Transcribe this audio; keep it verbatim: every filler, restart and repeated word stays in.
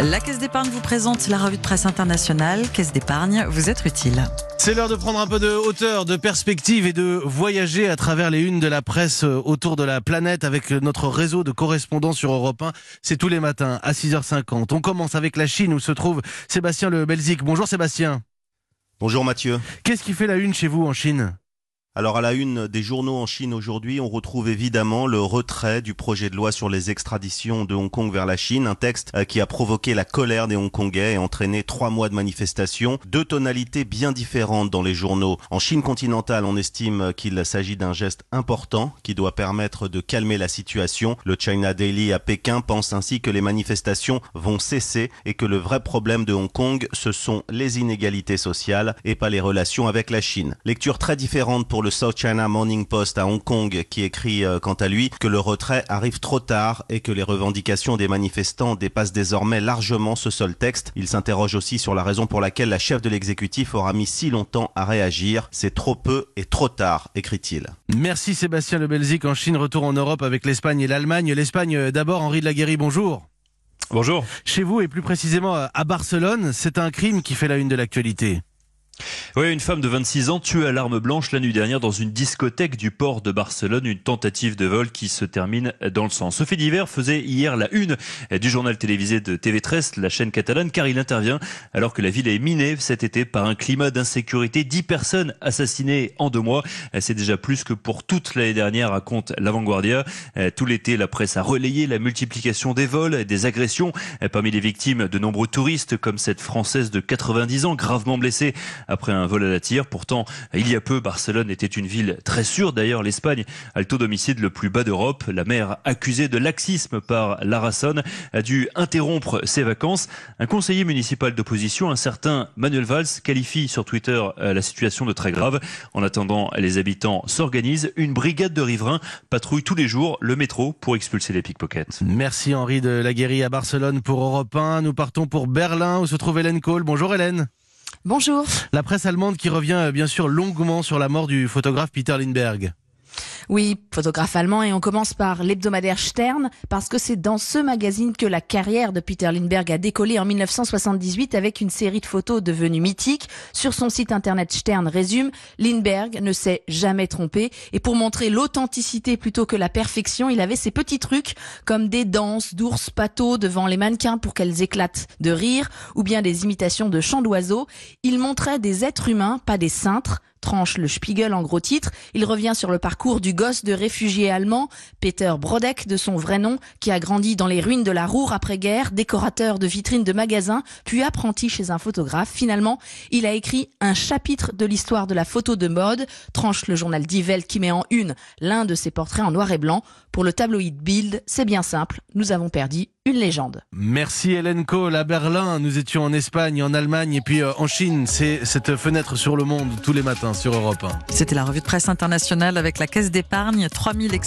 La Caisse d'Épargne vous présente la revue de presse internationale. Caisse d'Épargne, vous êtes utile. C'est l'heure de prendre un peu de hauteur, de perspective et de voyager à travers les unes de la presse autour de la planète avec notre réseau de correspondants sur Europe un. C'est tous les matins à six heures cinquante. On commence avec la Chine où se trouve Sébastien Le Belzic. Bonjour Sébastien. Bonjour Mathieu. Qu'est-ce qui fait la une chez vous en Chine ? Alors à la une des journaux en Chine aujourd'hui, on retrouve évidemment le retrait du projet de loi sur les extraditions de Hong Kong vers la Chine, un texte qui a provoqué la colère des Hongkongais et entraîné trois mois de manifestations, deux tonalités bien différentes dans les journaux. En Chine continentale, on estime qu'il s'agit d'un geste important qui doit permettre de calmer la situation. Le China Daily à Pékin pense ainsi que les manifestations vont cesser et que le vrai problème de Hong Kong, ce sont les inégalités sociales et pas les relations avec la Chine. Lecture très différente pour le South China Morning Post à Hong Kong qui écrit euh, quant à lui que le retrait arrive trop tard et que les revendications des manifestants dépassent désormais largement ce seul texte. Il s'interroge aussi sur la raison pour laquelle la chef de l'exécutif aura mis si longtemps à réagir. C'est trop peu et trop tard, écrit-il. Merci Sébastien Le Belzic. En Chine, retour en Europe avec l'Espagne et l'Allemagne. L'Espagne d'abord, Henri de Laguérie, bonjour. Bonjour. Chez vous et plus précisément à Barcelone, c'est un crime qui fait la une de l'actualité. Oui, une femme de vingt-six ans tuée à l'arme blanche la nuit dernière dans une discothèque du port de Barcelone, une tentative de vol qui se termine dans le sang. Ce fait divers faisait hier la une du journal télévisé de T V treize, la chaîne catalane, car il intervient alors que la ville est minée cet été par un climat d'insécurité. Dix personnes assassinées en deux mois. C'est déjà plus que pour toute l'année dernière, raconte La Vanguardia. Tout l'été, la presse a relayé la multiplication des vols et des agressions. Parmi les victimes, de nombreux touristes, comme cette Française de quatre-vingt-dix ans, gravement blessée après un vol à la tire. Pourtant, il y a peu, Barcelone était une ville très sûre. D'ailleurs, l'Espagne a le taux d'homicide le plus bas d'Europe. La maire, accusée de laxisme par l'Arasson, a dû interrompre ses vacances. Un conseiller municipal d'opposition, un certain Manuel Valls, qualifie sur Twitter la situation de très grave. En attendant, les habitants s'organisent. Une brigade de riverains patrouille tous les jours le métro pour expulser les pickpockets. Merci Henri de Laguérie à Barcelone pour Europe un. Nous partons pour Berlin où se trouve Hélène Kohl. Bonjour Hélène. Bonjour. La presse allemande qui revient bien sûr longuement sur la mort du photographe Peter Lindbergh. Oui, photographe allemand, et on commence par l'hebdomadaire Stern, parce que c'est dans ce magazine que la carrière de Peter Lindbergh a décollé en mille neuf cent soixante-dix-huit avec une série de photos devenues mythiques. Sur son site internet, Stern résume: Lindbergh ne s'est jamais trompé, et pour montrer l'authenticité plutôt que la perfection, il avait ces petits trucs comme des danses d'ours pâteaux devant les mannequins pour qu'elles éclatent de rire, ou bien des imitations de chants d'oiseaux. Il montrait des êtres humains, pas des cintres, tranche le Spiegel en gros titre. Il revient sur le parcours du gosse de réfugié allemand, Peter Brodeck de son vrai nom, qui a grandi dans les ruines de la Ruhr après-guerre, décorateur de vitrines de magasins, puis apprenti chez un photographe. Finalement, il a écrit un chapitre de l'histoire de la photo de mode, tranche le journal Die Welt qui met en une l'un de ses portraits en noir et blanc. Pour le tabloïd Bild, c'est bien simple, nous avons perdu une légende. Merci Hélène Kohl. À Berlin, nous étions en Espagne, en Allemagne et puis euh, en Chine. C'est cette fenêtre sur le monde tous les matins sur Europe un. C'était la revue de presse internationale avec la Caisse d'Épargne. trois mille